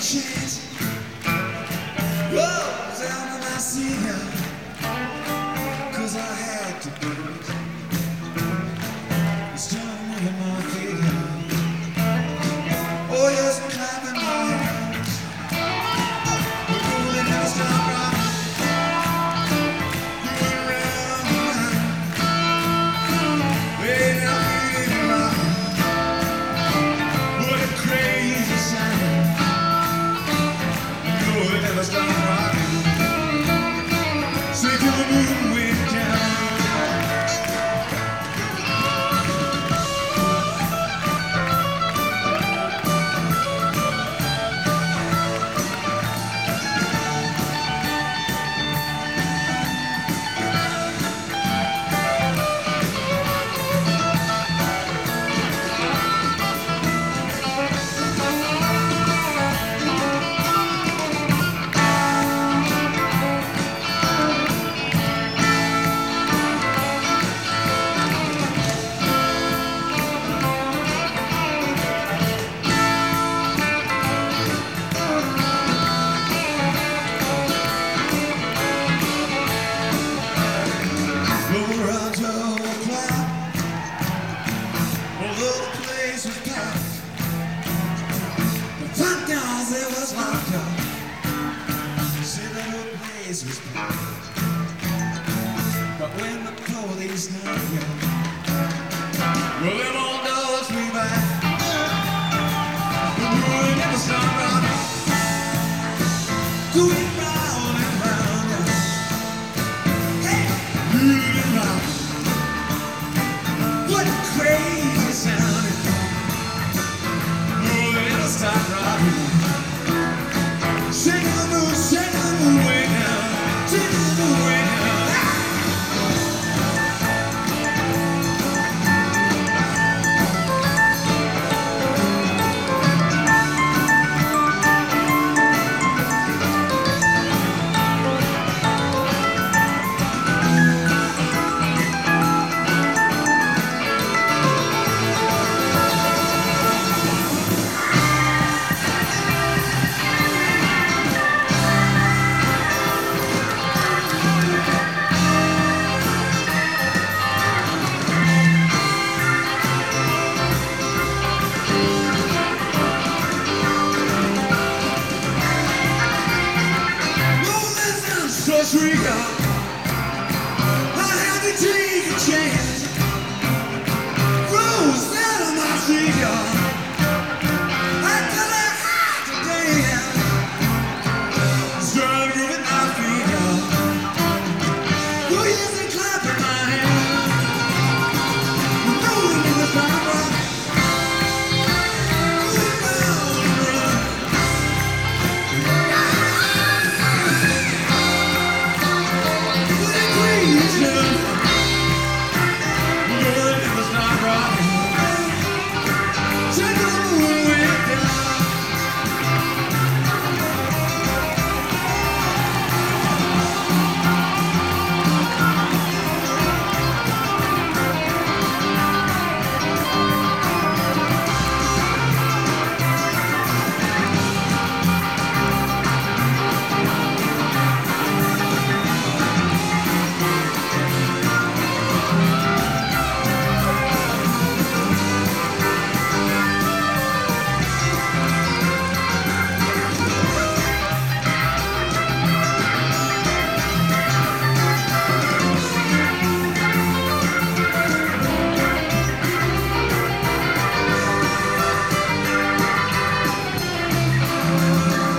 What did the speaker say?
chance goes down and I see her, 'cause I had to do it. It's done with my figure. Oh yes, I'm clapping my hands. But they never stop rocking. Going round and round. They never leave me rocking. What a crazy sound. No, they never stop rocking. Say till the moon went down. Was packed. But when the police knock you, well, them old dogs be back. The moon never stop rocking, going round and round. Hey, moving round. What a crazy sound! Oh, they never stop rocking. Shake the moon way down. Costa Rica.